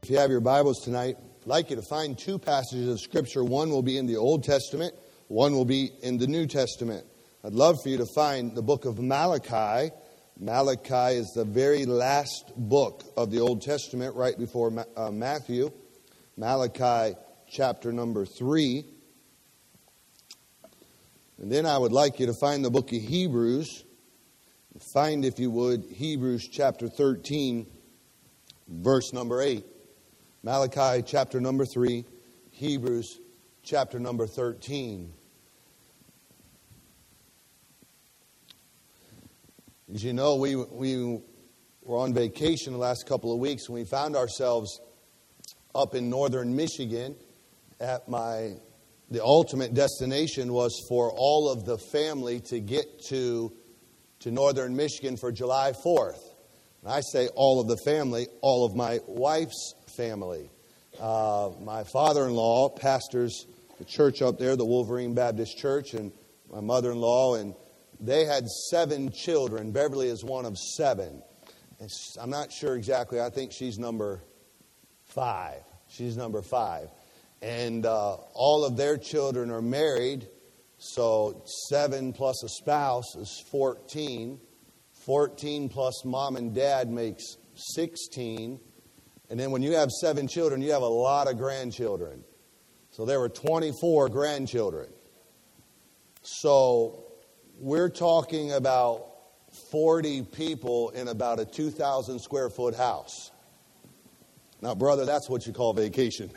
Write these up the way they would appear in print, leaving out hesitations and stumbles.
If you have your Bibles tonight, I'd like you to find two passages of Scripture. One will be in the Old Testament. One will be in the New Testament. I'd love for you to find the book of Malachi. Malachi is the very last book of the Old Testament, right before Matthew. Malachi chapter number 3. And then I would like you to find the book of Hebrews. Find, if you would, Hebrews chapter 13, verse number 8. Malachi chapter number 3, Hebrews chapter number 13. As you know, we were on vacation the last couple of weeks, and we found ourselves up in northern Michigan. The ultimate destination was for all of the family to get to northern Michigan for July 4th. And I say all of the family, all of my wife's family. My father-in-law pastors the church up there, the Wolverine Baptist Church, and my mother-in-law, and they had 7 children. Beverly is one of 7. And I'm not sure exactly. I think she's number 5. She's number 5. And all of their children are married. So 7 plus a spouse is 14. 14 plus mom and dad makes 16. And then when you have 7 children, you have a lot of grandchildren. So there were 24 grandchildren. So we're talking about 40 people in about a 2,000 square foot house. Now, brother, that's what you call vacation.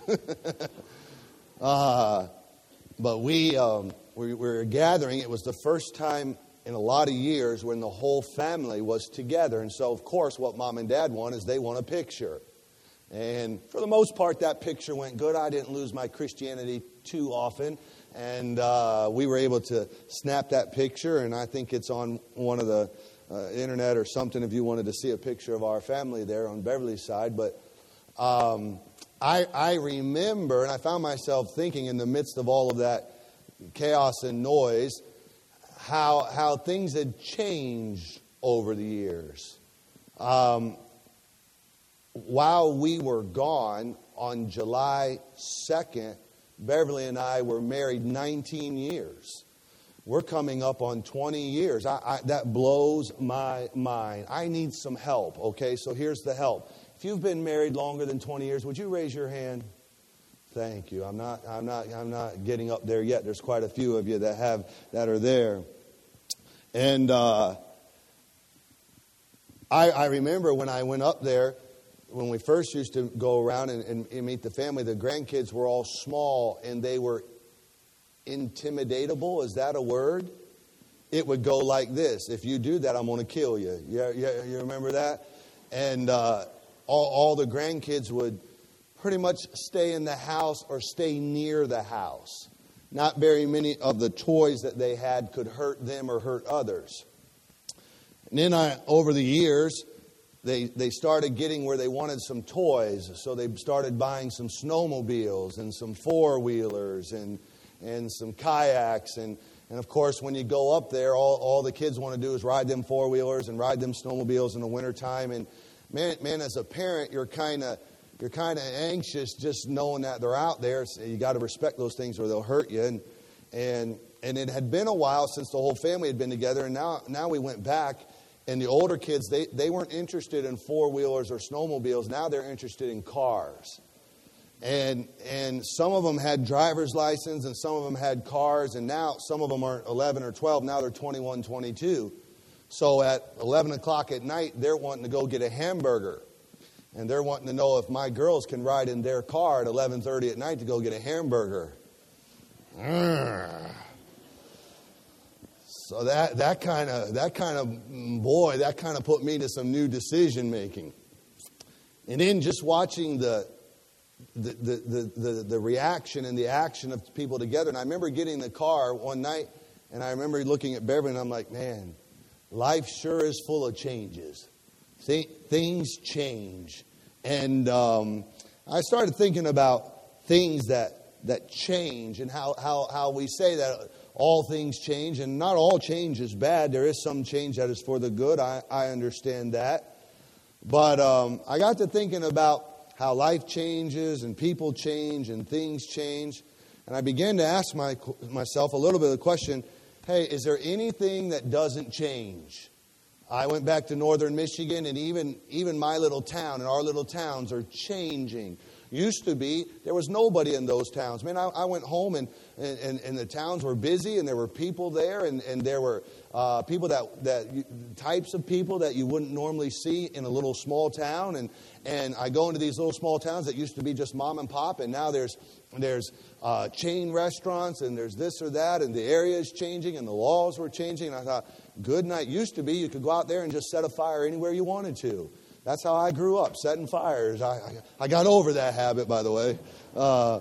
But we were gathering. It was the first time in a lot of years when the whole family was together. And so, of course, what mom and dad want is they want a picture. And for the most part, that picture went good. I didn't lose my Christianity too often. And we were able to snap that picture. And I think it's on one of the internet or something if you wanted to see a picture of our family there on Beverly's side. But I remember, and I found myself thinking in the midst of all of that chaos and noise, how things had changed over the years. While we were gone on July 2nd, Beverly and I were married 19 years. We're coming up on 20 years. That blows my mind. I need some help, okay? So here's the help. If you've been married longer than 20 years, would you raise your hand? Thank you. I'm not getting up there yet. There's quite a few of you that are there. And I remember when I went up there, when we first used to go around and meet the family, the grandkids were all small and they were intimidatable. Is that a word? It would go like this. If you do that, I'm going to kill you. You remember that? And all the grandkids would pretty much stay in the house or stay near the house. Not very many of the toys that they had could hurt them or hurt others. And then over the years, they started getting where they wanted some toys. So they started buying some snowmobiles and some four-wheelers and some kayaks. And of course, when you go up there, all the kids want to do is ride them four-wheelers and ride them snowmobiles in the wintertime. And man, as a parent, you're kind of anxious just knowing that they're out there. So you got to respect those things or they'll hurt you. And it had been a while since the whole family had been together. And now we went back. And the older kids, they weren't interested in four-wheelers or snowmobiles. Now they're interested in cars. And some of them had driver's license and some of them had cars. And now some of them aren't 11 or 12. Now they're 21, 22. So at 11 o'clock at night, they're wanting to go get a hamburger. And they're wanting to know if my girls can ride in their car at 11:30 at night to go get a hamburger. So that kind of put me to some new decision making. And then just watching the reaction and the action of people together. And I remember getting in the car one night, and I remember looking at Beverly, and I'm like, man, life sure is full of changes. Things change. And I started thinking about things that change and how we say that all things change. And not all change is bad. There is some change that is for the good. I understand that. But I got to thinking about how life changes and people change and things change. And I began to ask myself a little bit of the question, hey, is there anything that doesn't change? I went back to northern Michigan, and even my little town and our little towns are changing. Used to be, there was nobody in those towns. Man, I went home and the towns were busy, and there were people there, and there were people types of people that you wouldn't normally see in a little small town. And I go into these little small towns that used to be just mom and pop, and now there's chain restaurants, and there's this or that, and the area is changing, and the laws were changing. And I thought, good night. Used to be you could go out there and just set a fire anywhere you wanted to. That's how I grew up, setting fires. I got over that habit, by the way. Well,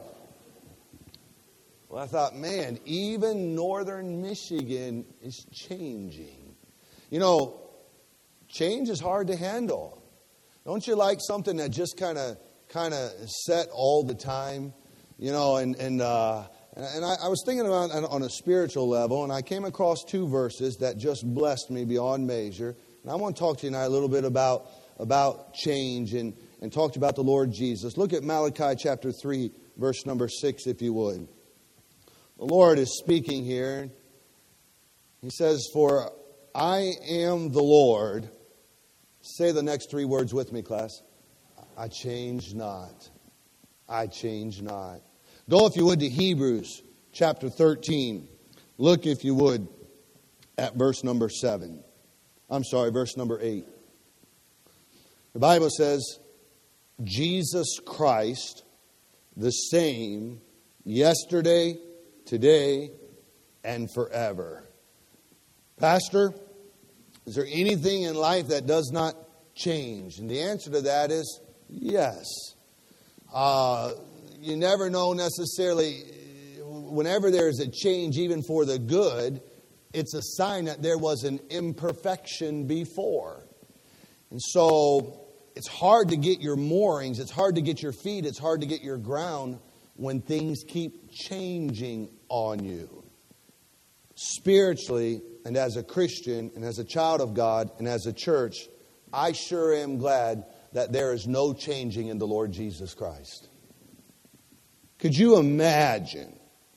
I thought, man, even northern Michigan is changing. You know, change is hard to handle. Don't you like something that just kind of set all the time? You know, and I was thinking about it on a spiritual level, and I came across two verses that just blessed me beyond measure. And I want to talk to you tonight a little bit about change and talked about the Lord Jesus. Look at Malachi chapter 3, verse number 6, if you would. The Lord is speaking here. He says, "For I am the Lord." Say the next three words with me, class. I change not. I change not. Go, if you would, to Hebrews chapter 13. Look, if you would, at verse number 7. I'm sorry, verse number 8. The Bible says, Jesus Christ, the same yesterday, today, and forever. Pastor, is there anything in life that does not change? And the answer to that is yes. You never know necessarily, whenever there's a change, even for the good, it's a sign that there was an imperfection before. And so it's hard to get your moorings, it's hard to get your feet, it's hard to get your ground when things keep changing on you. Spiritually, and as a Christian, and as a child of God, and as a church, I sure am glad that there is no changing in the Lord Jesus Christ. Could you imagine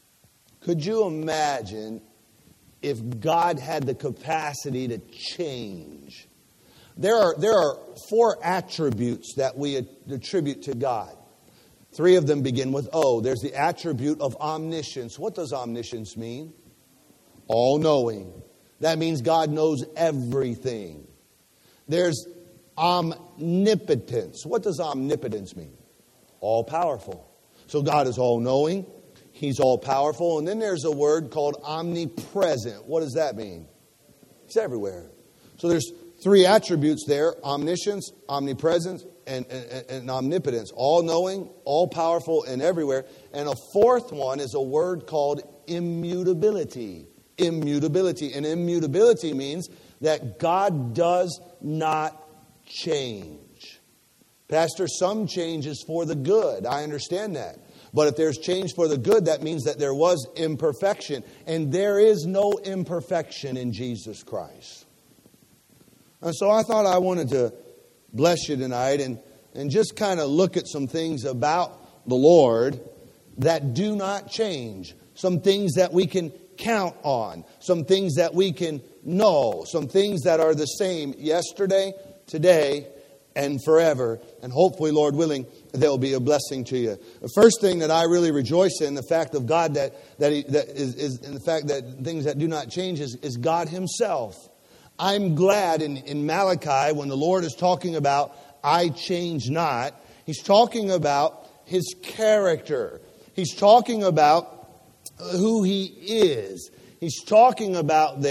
if God had the capacity to change? There are 4 attributes that we attribute to God. 3 of them begin with O. There's the attribute of omniscience. What does omniscience mean? All-knowing. That means God knows everything. There's omnipotence. What does omnipotence mean? All-powerful. So God is all-knowing. He's all-powerful. And then there's a word called omnipresent. What does that mean? He's everywhere. So there's 3 attributes there: omniscience, omnipresence, and omnipotence. All-knowing, all-powerful, and everywhere. And a 4th one is a word called immutability. Immutability. And immutability means that God does not change. Pastor, some change is for the good. I understand that. But if there's change for the good, that means that there was imperfection. And there is no imperfection in Jesus Christ. And so I thought I wanted to bless you tonight and just kind of look at some things about the Lord that do not change. Some things that we can count on. Some things that we can know. Some things that are the same yesterday, today, and forever. And hopefully, Lord willing, they'll be a blessing to you. The first thing that I really rejoice in, the fact of God that is in the fact that things that do not change is God Himself. I'm glad in Malachi when the Lord is talking about I change not, He's talking about His character. He's talking about who He is. He's talking about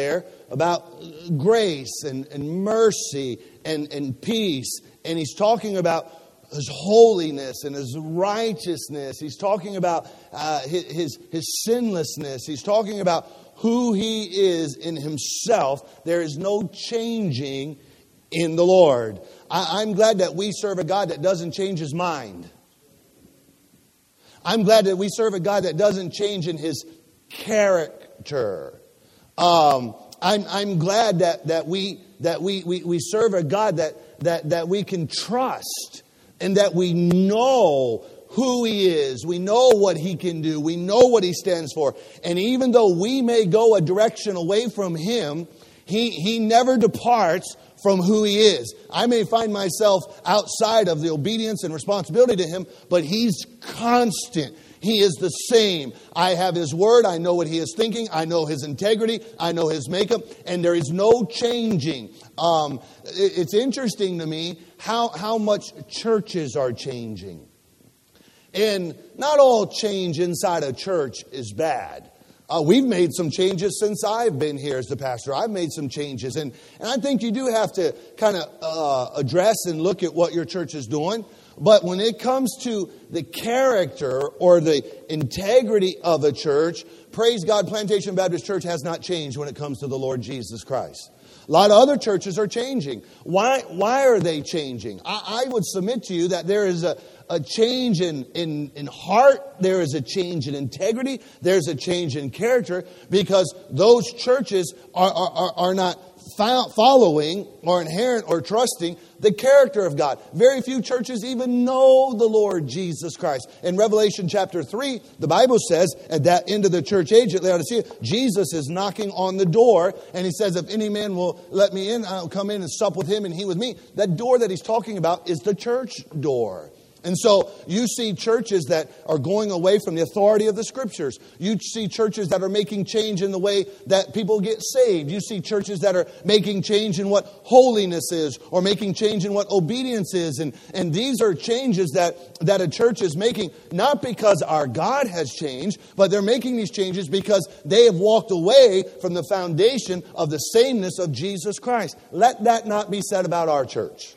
grace and mercy and peace. And He's talking about His holiness and His righteousness. He's talking about His sinlessness. He's talking about who He is in Himself. There is no changing in the Lord. I'm glad that we serve a God that doesn't change His mind. I'm glad that we serve a God that doesn't change in His character. I'm glad that we serve a God that we can trust. and that we know who He is. We know what He can do. We know what He stands for. And even though we may go a direction away from Him, He never departs from who He is. I may find myself outside of the obedience and responsibility to Him, but He's constant. He is the same. I have His Word. I know what He is thinking. I know His integrity. I know His makeup. And there is no changing. It's interesting to me how much churches are changing. And not all change inside a church is bad. We've made some changes since I've been here as the pastor. I've made some changes. And I think you do have to kind of address and look at what your church is doing. But when it comes to the character or the integrity of a church, praise God, Plantation Baptist Church has not changed when it comes to the Lord Jesus Christ. A lot of other churches are changing. Why are they changing? I would submit to you that there is a change in heart. There is a change in integrity. There's a change in character because those churches are not following or inherent or trusting the character of God. Very few churches even know the Lord Jesus Christ. In Revelation chapter 3, the Bible says at that end of the church age at Laodicea, Jesus is knocking on the door and He says, if any man will let me in, I'll come in and sup with him and he with me. That door that He's talking about is the church door. And so you see churches that are going away from the authority of the Scriptures. You see churches that are making change in the way that people get saved. You see churches that are making change in what holiness is or making change in what obedience is. And these are changes that a church is making, not because our God has changed, but they're making these changes because they have walked away from the foundation of the sameness of Jesus Christ. Let that not be said about our church.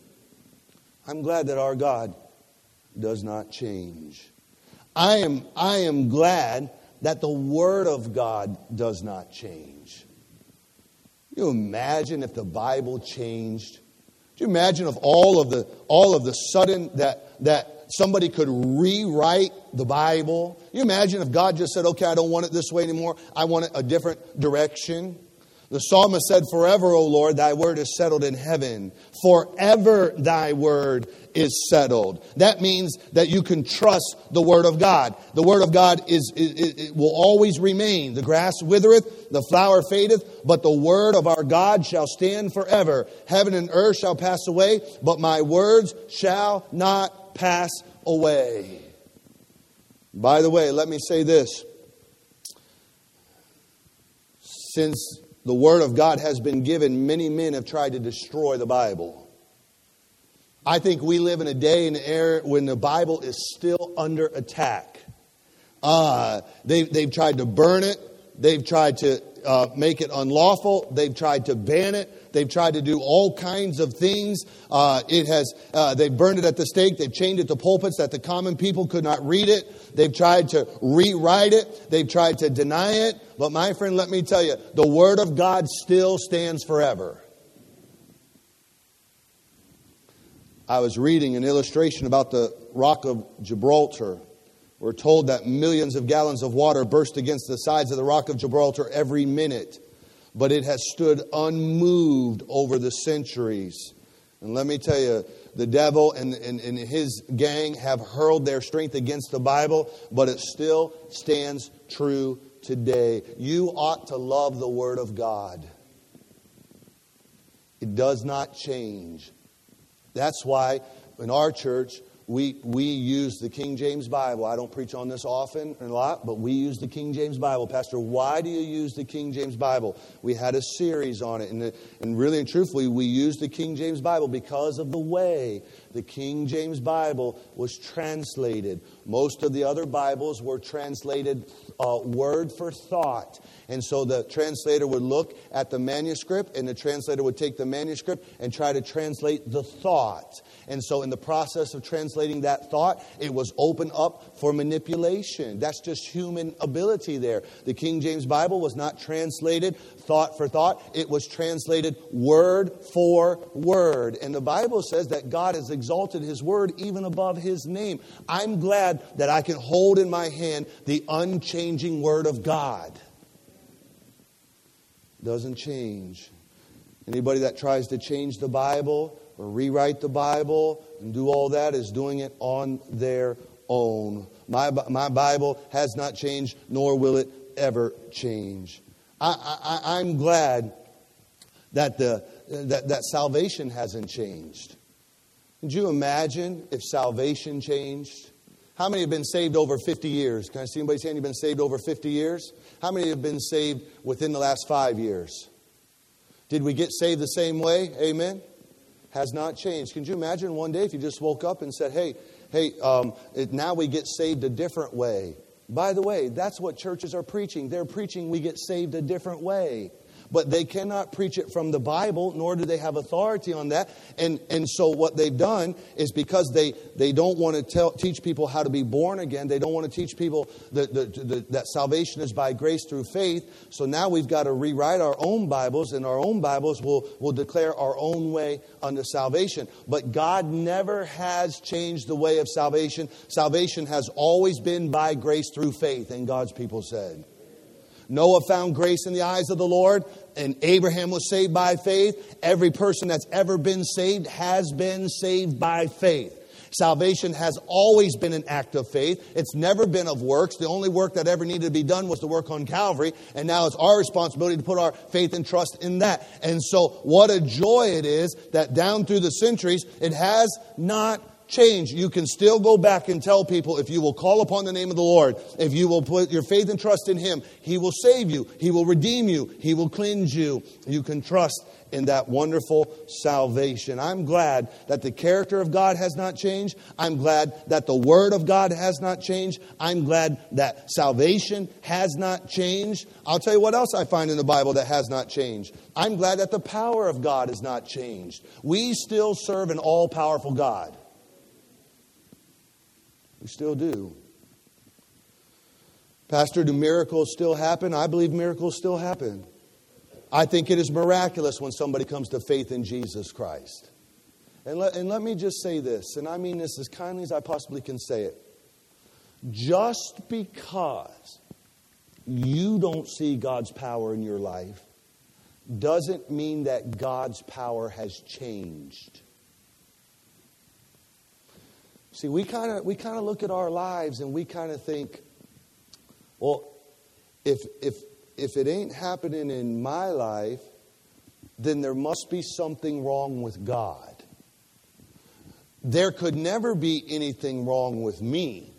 I'm glad that our God does not change. I am glad that the Word of God does not change. Can you imagine if the Bible changed? Do you imagine if all of the sudden that somebody could rewrite the Bible? Can you imagine if God just said, okay, I don't want it this way anymore. I want it a different direction. The psalmist said, forever, O Lord, thy word is settled in heaven. Forever thy word is settled. That means that you can trust the word of God. The word of God it will always remain. The grass withereth, the flower fadeth, but the word of our God shall stand forever. Heaven and earth shall pass away, but my words shall not pass away. By the way, let me say this. Since the Word of God has been given, many men have tried to destroy the Bible. I think we live in a day and era when the Bible is still under attack. They've tried to burn it. They've tried to make it unlawful. They've tried to ban it. They've tried to do all kinds of things. They've burned it at the stake. They've chained it to pulpits that the common people could not read it. They've tried to rewrite it. They've tried to deny it. But my friend, let me tell you, the Word of God still stands forever. I was reading an illustration about the Rock of Gibraltar. We're told that millions of gallons of water burst against the sides of the Rock of Gibraltar every minute. But it has stood unmoved over the centuries. And let me tell you, the devil and his gang have hurled their strength against the Bible, but it still stands true today. You ought to love the Word of God. It does not change. That's why in our church, we use the King James Bible. I don't preach on this often and a lot, but we use the King James Bible. Pastor, why do you use the King James Bible? We had a series on it. And really and truthfully, we use the King James Bible because of the way the King James Bible was translated. Most of the other Bibles were translated word for thought. And so the translator would look at the manuscript, and the translator would take the manuscript and try to translate the thought. And so in the process of translating that thought, it was open up for manipulation. That's just human ability there. The King James Bible was not translated thought for thought. It was translated word for word. And the Bible says that God has exalted His word even above His name. I'm glad that I can hold in my hand the unchanging Word of God. Doesn't change. Anybody that tries to change the Bible or rewrite the Bible and do all that is doing it on their own. My Bible has not changed, nor will it ever change. I'm glad that that salvation hasn't changed. Could you imagine if salvation changed? How many have been saved over 50 years? Can I see anybody saying you've been saved over 50 years? How many have been saved within the last 5 years? Did we get saved the same way? Amen? Has not changed. Can you imagine one day if you just woke up and said, hey, now we get saved a different way. By the way, that's what churches are preaching. They're preaching we get saved a different way. But they cannot preach it from the Bible, nor do they have authority on that. And so what they've done is because they don't want to teach people how to be born again. They don't want to teach people that salvation is by grace through faith. So now we've got to rewrite our own Bibles, and our own Bibles will declare our own way unto salvation. But God never has changed the way of salvation. Salvation has always been by grace through faith, and God's people said. Noah found grace in the eyes of the Lord, and Abraham was saved by faith. Every person that's ever been saved has been saved by faith. Salvation has always been an act of faith. It's never been of works. The only work that ever needed to be done was the work on Calvary. And now it's our responsibility to put our faith and trust in that. And so what a joy it is that down through the centuries, it has not change. You can still go back and tell people, if you will call upon the name of the Lord, if you will put your faith and trust in Him, He will save you. He will redeem you. He will cleanse you. You can trust in that wonderful salvation. I'm glad that the character of God has not changed. I'm glad that the Word of God has not changed. I'm glad that salvation has not changed. I'll tell you what else I find in the Bible that has not changed. I'm glad that the power of God has not changed. We still serve an all-powerful God. We still do. Pastor, do miracles still happen? I believe miracles still happen. I think it is miraculous when somebody comes to faith in Jesus Christ. And let me just say this, and I mean this as kindly as I possibly can say it. Just because you don't see God's power in your life doesn't mean that God's power has changed. See, we kind of look at our lives and we kind of think, well, if it ain't happening in my life, then there must be something wrong with God. There could never be anything wrong with me.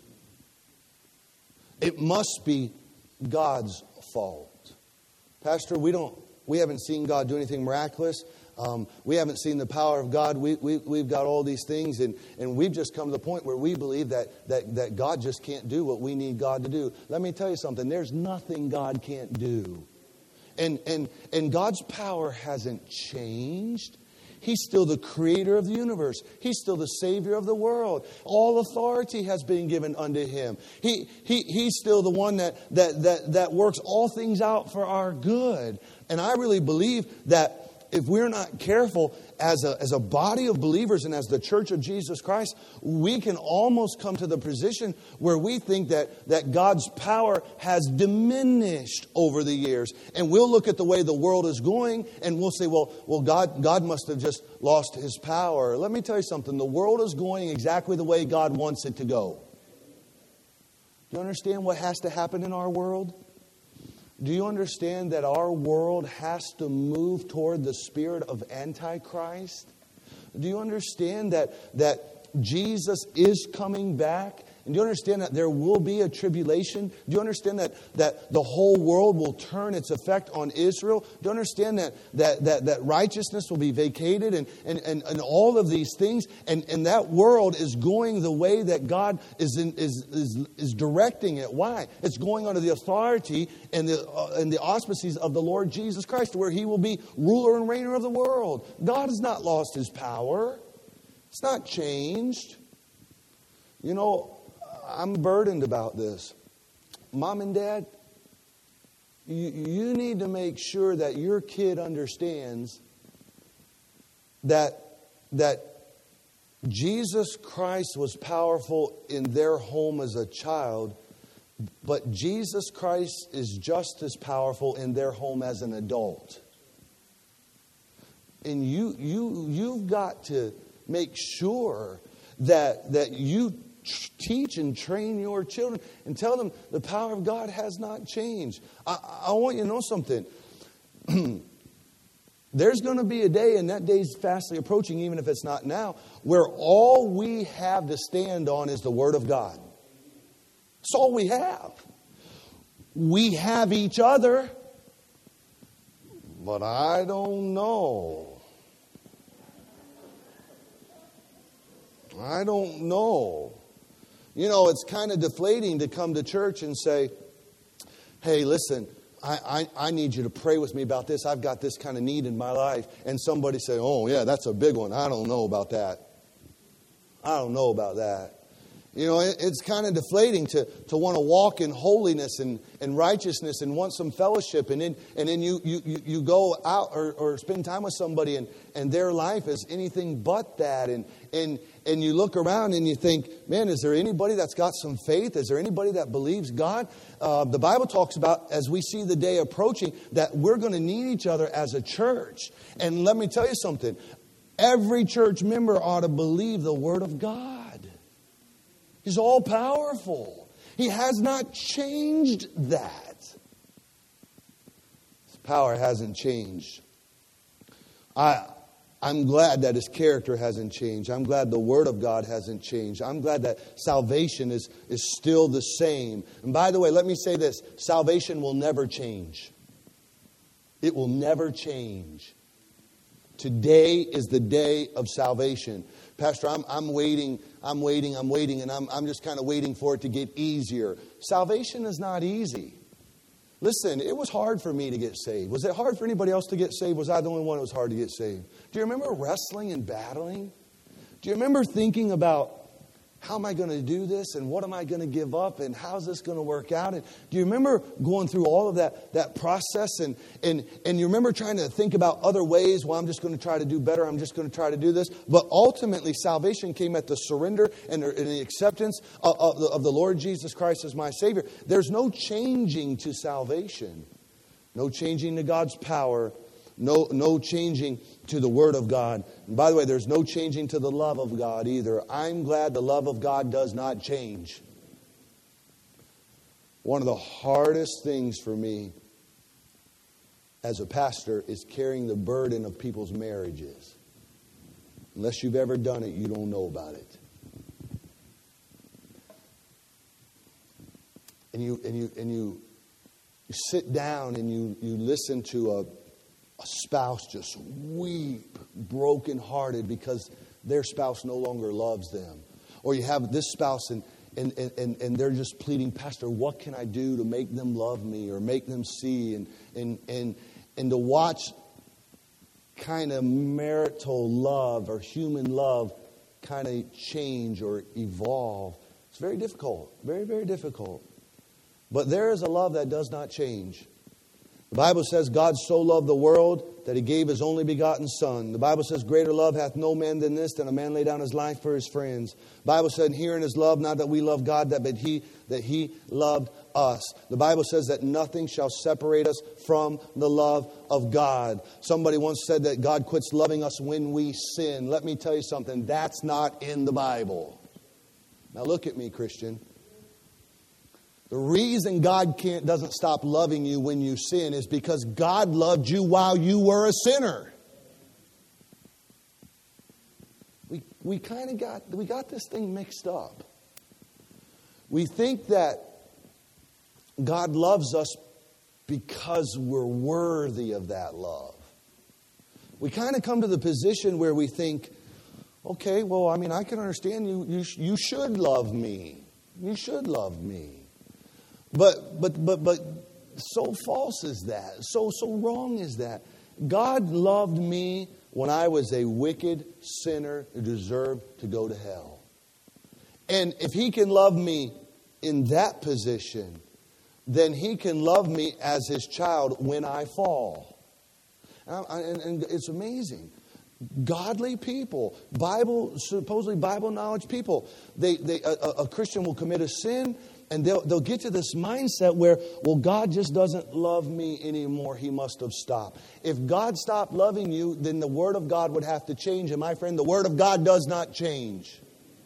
It must be God's fault. Pastor, we haven't seen God do anything miraculous. We haven't seen the power of God. We've got all these things, and we've just come to the point where we believe that God just can't do what we need God to do. Let me tell you something. There's nothing God can't do. And God's power hasn't changed. He's still the creator of the universe. He's still the Savior of the world. All authority has been given unto Him. He's still the one that works all things out for our good. And I really believe that if we're not careful as a body of believers and as the Church of Jesus Christ, we can almost come to the position where we think that God's power has diminished over the years. And we'll look at the way the world is going and we'll say, well, God must have just lost His power. Let me tell you something. The world is going exactly the way God wants it to go. Do you understand what has to happen in our world? Do you understand that our world has to move toward the spirit of Antichrist? Do you understand that Jesus is coming back? And do you understand that there will be a tribulation? Do you understand that the whole world will turn its effect on Israel? Do you understand that righteousness will be vacated and all of these things? And that world is going the way that God is directing it. Why? It's going under the authority and the auspices of the Lord Jesus Christ, where He will be ruler and reigner of the world. God has not lost His power. It's not changed. You know, I'm burdened about this. Mom and Dad, you need to make sure that your kid understands that Jesus Christ was powerful in their home as a child, but Jesus Christ is just as powerful in their home as an adult. And you've got to make sure that you teach and train your children and tell them the power of God has not changed. I want you to know something. There's going to be a day, and that day's fastly approaching, even if it's not now, where all we have to stand on is the Word of God. That's all we have. We have each other, but I don't know. I don't know. You know, it's kind of deflating to come to church and say, hey, listen, I need you to pray with me about this. I've got this kind of need in my life. And somebody say, oh, yeah, that's a big one. I don't know about that. I don't know about that. You know, it's kind of deflating to want to walk in holiness and righteousness and want some fellowship. And then you go out or spend time with somebody and their life is anything but that. And you look around and you think, man, is there anybody that's got some faith? Is there anybody that believes God? The Bible talks about, as we see the day approaching, that we're going to need each other as a church. And let me tell you something. Every church member ought to believe the Word of God. He's all powerful. He has not changed that. His power hasn't changed. I'm glad that His character hasn't changed. I'm glad the Word of God hasn't changed. I'm glad that salvation is still the same. And by the way, let me say this. Salvation will never change. It will never change. Today is the day of salvation. Pastor, I'm waiting, and I'm just kind of waiting for it to get easier. Salvation is not easy. Listen, it was hard for me to get saved. Was it hard for anybody else to get saved? Was I the only one that was hard to get saved? Do you remember wrestling and battling? Do you remember thinking about, how am I going to do this? And what am I going to give up? And how's this going to work out? And do you remember going through all of that process? And you remember trying to think about other ways? Well, I'm just going to try to do better. I'm just going to try to do this. But ultimately, salvation came at the surrender and the acceptance of the Lord Jesus Christ as my Savior. There's no changing to salvation. No changing to God's power. No changing to the Word of God. And by the way, there's no changing to the love of God either. I'm glad the love of God does not change. One of the hardest things for me as a pastor is carrying the burden of people's marriages. Unless you've ever done it, you don't know about it. And you sit down and you listen to a spouse just weep, brokenhearted because their spouse no longer loves them. Or you have this spouse and they're just pleading, Pastor, what can I do to make them love me or make them see? And to watch kind of marital love or human love kind of change or evolve. It's very difficult. Very, very difficult. But there is a love that does not change. The Bible says God so loved the world that He gave His only begotten Son. The Bible says greater love hath no man than this, than a man lay down his life for his friends. The Bible said herein is love, not that we love God, that He loved us. The Bible says that nothing shall separate us from the love of God. Somebody once said that God quits loving us when we sin. Let me tell you something, that's not in the Bible. Now look at me, Christian. The reason God doesn't stop loving you when you sin is because God loved you while you were a sinner. We got this thing mixed up. We think that God loves us because we're worthy of that love. We kind of come to the position where we think, okay, well, I mean, I can understand you should love me. You should love me. But so false is that. So wrong is that. God loved me when I was a wicked sinner who deserved to go to hell. And if He can love me in that position, then He can love me as His child when I fall. And it's amazing. Godly people, supposedly Bible knowledge people, a Christian will commit a sin. And they'll get to this mindset where, well, God just doesn't love me anymore. He must have stopped. If God stopped loving you, then the Word of God would have to change. And my friend, the Word of God does not change.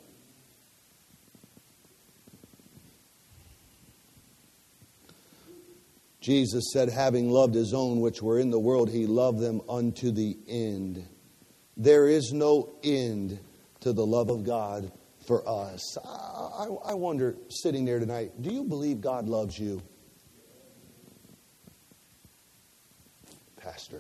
Jesus said, having loved His own which were in the world, He loved them unto the end. There is no end to the love of God for us. I wonder, sitting there tonight, do you believe God loves you? Pastor,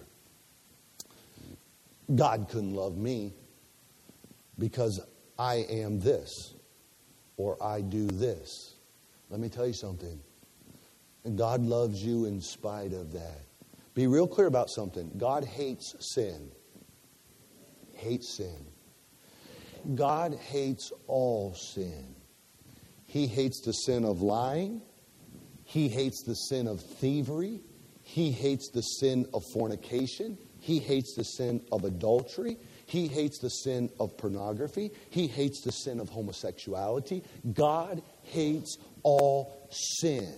God couldn't love me because I am this or I do this. Let me tell you something. God loves you in spite of that. Be real clear about something. God hates sin. Hates sin. God hates all sin. He hates the sin of lying. He hates the sin of thievery. He hates the sin of fornication. He hates the sin of adultery. He hates the sin of pornography. He hates the sin of homosexuality. God hates all sin.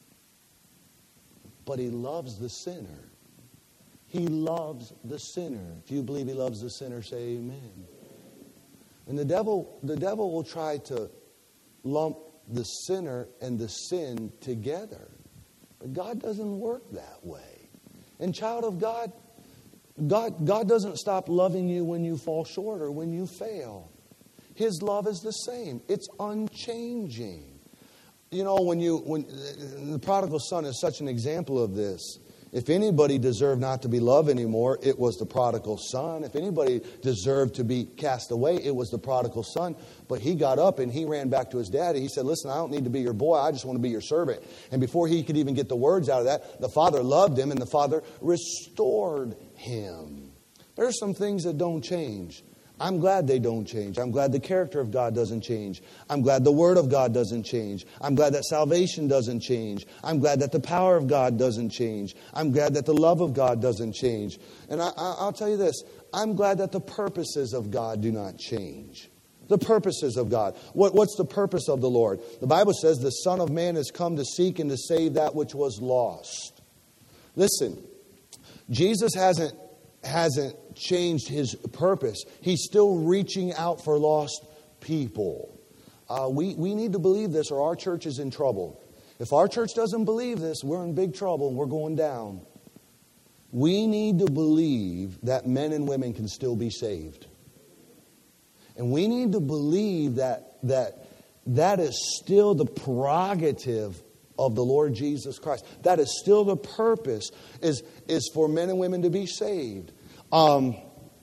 But He loves the sinner. He loves the sinner. If you believe He loves the sinner, say amen. And the devil will try to lump the sinner and the sin together. But God doesn't work that way. And child of God, God doesn't stop loving you when you fall short or when you fail. His love is the same. It's unchanging. You know, when the prodigal son is such an example of this. If anybody deserved not to be loved anymore, it was the prodigal son. If anybody deserved to be cast away, it was the prodigal son. But he got up and he ran back to his daddy. He said, listen, I don't need to be your boy. I just want to be your servant. And before he could even get the words out of that, the father loved him and the father restored him. There are some things that don't change. I'm glad they don't change. I'm glad the character of God doesn't change. I'm glad the Word of God doesn't change. I'm glad that salvation doesn't change. I'm glad that the power of God doesn't change. I'm glad that the love of God doesn't change. And I'll tell you this. I'm glad that the purposes of God do not change. The purposes of God. What's the purpose of the Lord? The Bible says the Son of Man has come to seek and to save that which was lost. Listen, Jesus hasn't changed His purpose. He's still reaching out for lost people. We need to believe this or our church is in trouble. If our church doesn't believe this, we're in big trouble and we're going down. We need to believe that men and women can still be saved. And we need to believe that is still the prerogative of the Lord Jesus Christ. That is still the purpose, is for men and women to be saved. And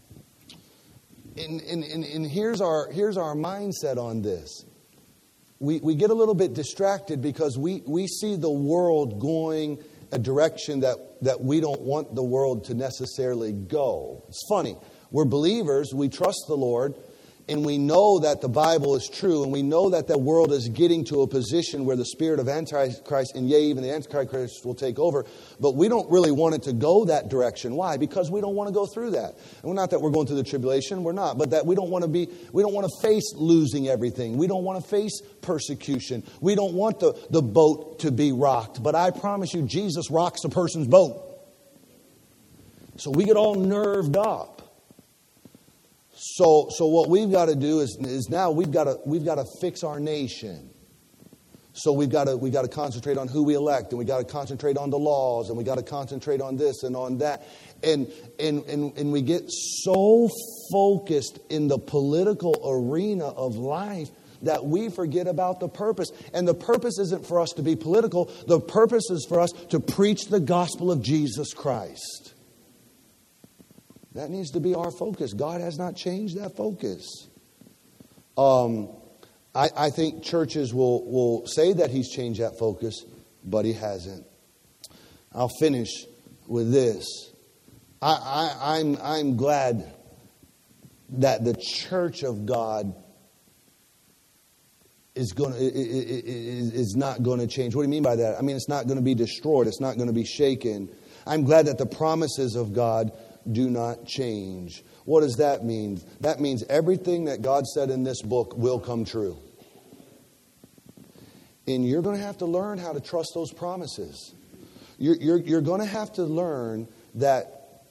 here's our mindset on this. We get a little bit distracted because we see the world going a direction that we don't want the world to necessarily go. It's funny. We're believers. We trust the Lord. And we know that the Bible is true, and we know that the world is getting to a position where the spirit of Antichrist, and yea, even the Antichrist will take over. But we don't really want it to go that direction. Why? Because we don't want to go through that. And not that we're going through the tribulation, we're not. But that we don't want to face losing everything. We don't want to face persecution. We don't want the boat to be rocked. But I promise you, Jesus rocks a person's boat. So we get all nerved up. So what we've got to do is now we've got to fix our nation. So we've got to concentrate on who we elect, and we got to concentrate on the laws, and we got to concentrate on this and on that, and we get so focused in the political arena of life that we forget about the purpose. And the purpose isn't for us to be political. The purpose is for us to preach the gospel of Jesus Christ. That needs to be our focus. God has not changed that focus. I think churches will say that He's changed that focus, but He hasn't. I'll finish with this. I'm glad that the church of God is not going to change. What do you mean by that? I mean, it's not going to be destroyed. It's not going to be shaken. I'm glad that the promises of God do not change. What does that mean? That means everything that God said in this book will come true. And you're going to have to learn how to trust those promises. You're going to have to learn that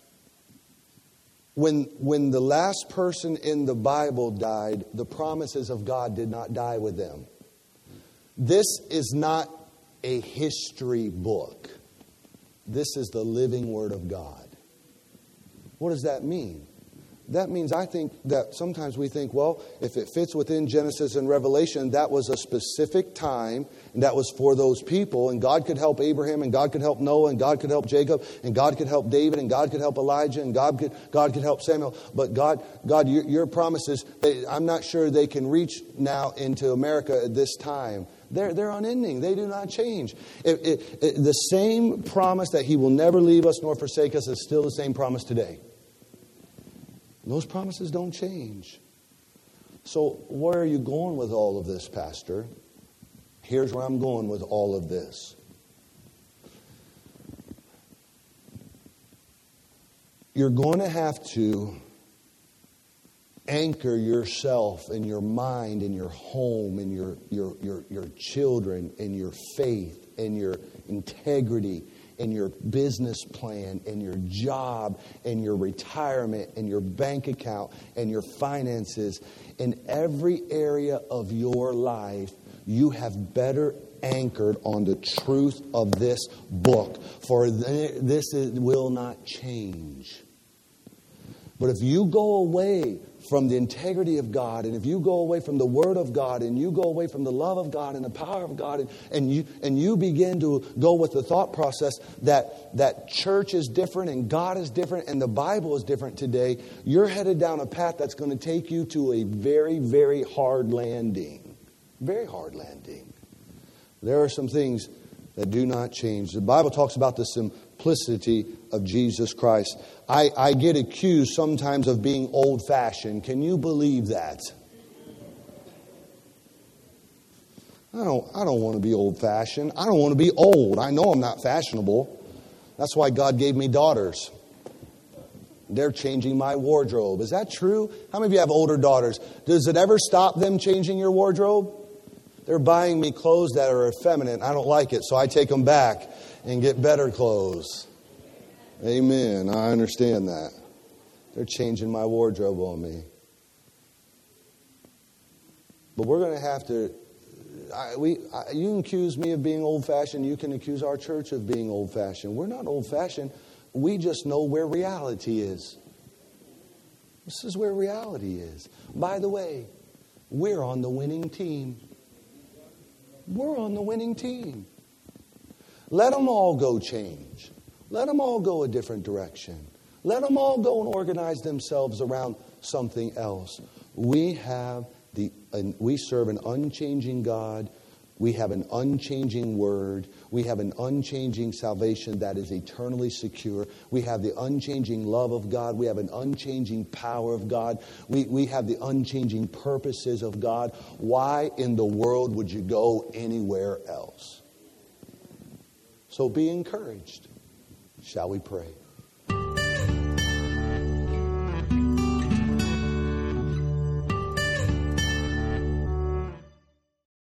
when the last person in the Bible died, the promises of God did not die with them. This is not a history book. This is the living Word of God. What does that mean? That means I think that sometimes we think, well, if it fits within Genesis and Revelation, that was a specific time, and that was for those people, and God could help Abraham, and God could help Noah, and God could help Jacob, and God could help David, and God could help Elijah, and God could help Samuel. But God, your promises, I'm not sure they can reach now into America at this time. They're unending. They do not change. The same promise that He will never leave us nor forsake us is still the same promise today. Those promises don't change. So where are you going with all of this, Pastor? Here's where I'm going with all of this. You're going to have to anchor yourself and your mind and your home and your children and your faith and your integrity and your business plan and your job and your retirement and your bank account and your finances. In every area of your life, you have better anchored on the truth of this book. For this will not change. But if you go away from the integrity of God, and if you go away from the Word of God, and you go away from the love of God and the power of God, and you begin to go with the thought process that church is different and God is different and the Bible is different today, you're headed down a path that's going to take you to a very, very hard landing. Very hard landing. There are some things that do not change. The Bible talks about the simplicity of Jesus Christ. I get accused sometimes of being old-fashioned. Can you believe that? I don't want to be old-fashioned. I don't want to be old. I know I'm not fashionable. That's why God gave me daughters. They're changing my wardrobe. Is that true? How many of you have older daughters? Does it ever stop them changing your wardrobe? They're buying me clothes that are effeminate. I don't like it, so I take them back and get better clothes. Amen. I understand that. They're changing my wardrobe on me. But we're going to have to... you can accuse me of being old-fashioned. You can accuse our church of being old-fashioned. We're not old-fashioned. We just know where reality is. This is where reality is. By the way, we're on the winning team. We're on the winning team. Let them all go change. Let them all go a different direction. Let them all go and organize themselves around something else. We serve an unchanging God. We have an unchanging word. We have an unchanging salvation that is eternally secure. We have the unchanging love of God. We have an unchanging power of God. We have the unchanging purposes of God. Why in the world would you go anywhere else? So be encouraged. Shall we pray?